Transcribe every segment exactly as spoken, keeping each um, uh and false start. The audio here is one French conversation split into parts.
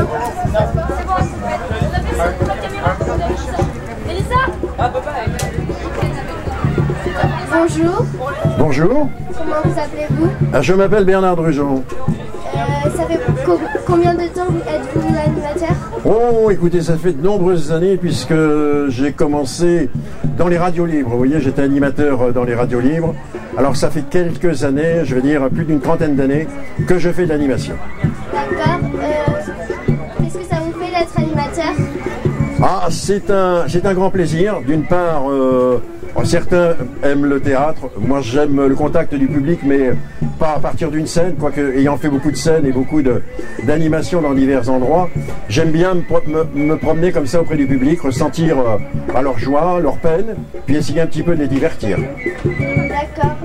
Bonjour. Bonjour. Comment vous appelez-vous? Ah, je m'appelle Bernard Drujon. Euh, ça fait co combien de temps êtes-vous animateur? Oh, écoutez, ça fait de nombreuses années puisque j'ai commencé dans les radios libres. Vous voyez, j'étais animateur dans les radios libres. Alors ça fait quelques années, je veux dire plus d'une trentaine d'années, que je fais de l'animation. D'accord. Euh, Qu'est-ce que ça vous fait d'être animateur? Ah, c'est un, c'est un grand plaisir. D'une part, euh, certains aiment le théâtre. Moi, j'aime le contact du public, mais pas à partir d'une scène, quoique ayant fait beaucoup de scènes et beaucoup d'animations dans divers endroits, j'aime bien me, me, me promener comme ça auprès du public, ressentir euh, leur joie, leur peine, puis essayer un petit peu de les divertir. D'accord.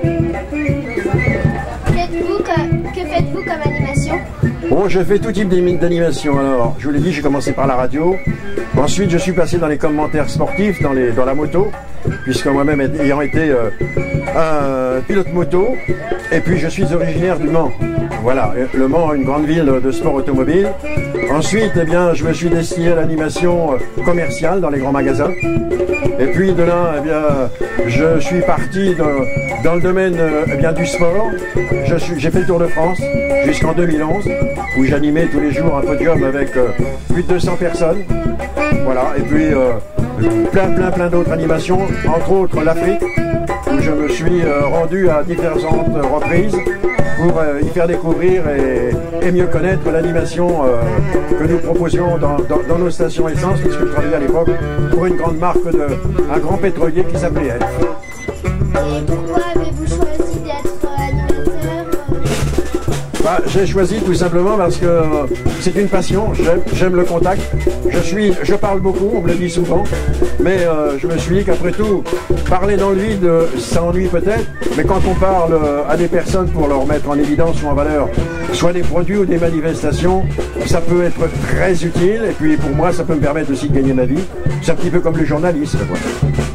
Faites-vous que, que faites-vous comme animation? Bon, je fais tout type d'animation. Alors, je vous l'ai dit, j'ai commencé par la radio. Ensuite, je suis passé dans les commentaires sportifs, dans, les, dans la moto, puisque moi-même ayant été euh, un pilote moto. Et puis, je suis originaire du Mans. Voilà, le Mans, une grande ville de sport automobile. Ensuite, eh bien, je me suis destiné à l'animation commerciale dans les grands magasins. Et puis, de là, eh bien, je suis parti de, dans le domaine eh bien, du sport. J'ai fait le Tour de France jusqu'en deux mille onze, où j'animais tous les jours un podium avec euh, plus de deux cents personnes. Voilà, et puis euh, plein, plein, plein d'autres animations, entre autres l'Afrique, où je me suis euh, rendu à différentes reprises pour euh, y faire découvrir et, et mieux connaître l'animation euh, que nous proposions dans, dans, dans nos stations essence, puisque je travaillais à l'époque pour une grande marque, de, un grand pétrolier qui s'appelait Elf. Et pourquoi avez-vous choisi d'être animateur? Bah, j'ai choisi tout simplement parce que euh, c'est une passion, j'aime le contact, je, suis, je parle beaucoup, on me le dit souvent, mais euh, je me suis dit qu'après tout, parler dans le vide, ça ennuie peut-être, mais quand on parle euh, à des personnes pour leur mettre en évidence ou en valeur, soit des produits ou des manifestations, ça peut être très utile, et puis pour moi ça peut me permettre aussi de gagner ma vie, c'est un petit peu comme le journaliste.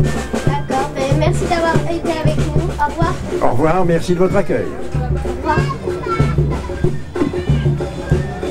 D'accord, ben merci d'avoir été avec nous, au revoir. Au revoir, merci de votre accueil. Au revoir.